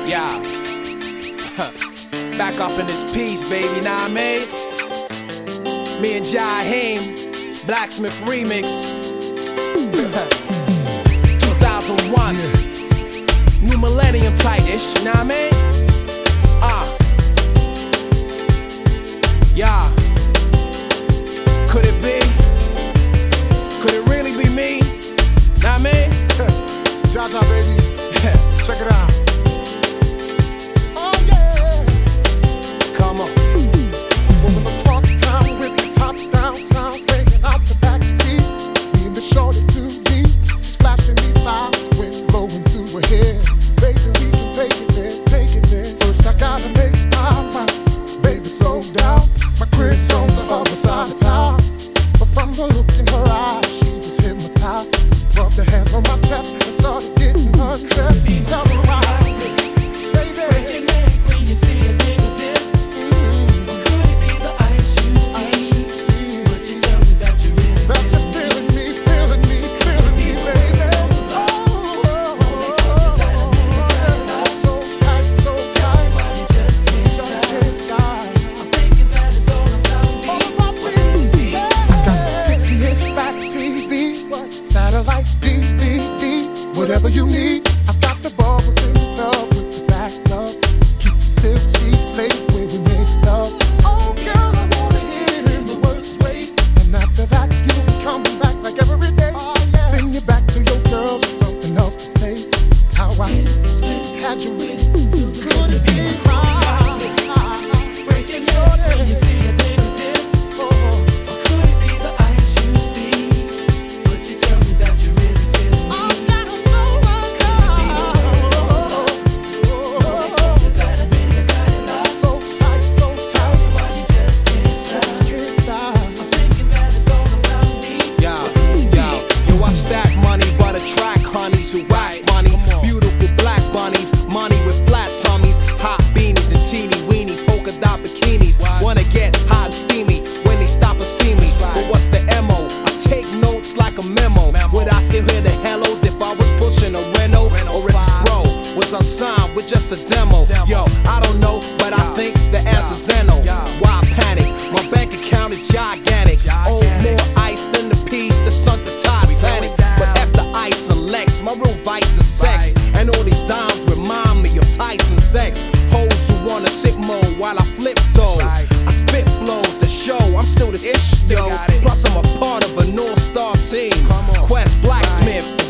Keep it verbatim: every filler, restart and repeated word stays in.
Yeah. Back up in this piece, baby, nah I mean? Me and Jaheim, Blacksmith remix. two thousand one. Yeah. New millennium tight-ish, nah I mean? Ah. Uh. Yeah. Could it be? Could it really be me? Nah I mean? Jaja, baby. Check it out. Oh yeah. Come on. Moving across town with the top down sounds ringing out the back seats. Me and the shorty to me, just flashing me fires, wind blowing through her hair. Baby, we can take it there, take it there. First I gotta make my mind. Baby, slow down. My crib's on the other side of town, but from the look in her eyes, she was hypnotized. Rubbed her hands on my chest and started getting undressed. Tell me why, baby. Break your neck when you see a nigga dip. Mm. Or could it be the ice you see? Ice you see. But you tell me that you really That you're feeling me, feeling me, feeling me, baby. Oh, oh, oh, they told you that a nigga got love. so tight, so tight. Why you just can't Just stop? can't stop. I'm thinking that it's all about me. All about What could it be? I got a sixty inch fat T V, satellite D V D, whatever you need. I've got the bubbles in the tub with the back love. Keep the silk sheets laid where we make love. Oh girl, I wanna hear it in the worst way. And after that, you'll be coming back like every day. Send you back to your girls with something else to say. How I had you with. Could it be a crime? Break your neck when you see a nigga dip. Oh, Or could it be the ice you see? But you tell me that you really feel me. I gotta know my They told you that a nigga got it locked. so tight, so tight. Why you just can't stop? Just can't stop. I'm thinking that it's all about me. Yo, yo, yo, I stack money, but attract honeys who whack money. Beautiful black bunnies, money with flat tummies, hot beanies and teeny weeny polka dot bikinis. Wanna get hot and steamy when they stop and see me. But what's the M O? I take notes like a memo. Would I still hear the hellos if I was pushing a Renault? Or if this bro was unsigned with just a demo? Yo, I don't know, but I think the answer's Zeno. Why panic? My bank account is gigantic. Oh, more ice than the peas that sunk the Titanic. But F the ice and Lex, my real vice is sex. And all these dimes remind me of Tyson sex. Hoes who wanna sit mode while I flip though. I spit flows to show I'm still the ish, yo. Plus I'm a part of a North Star team. Quest Blacksmith.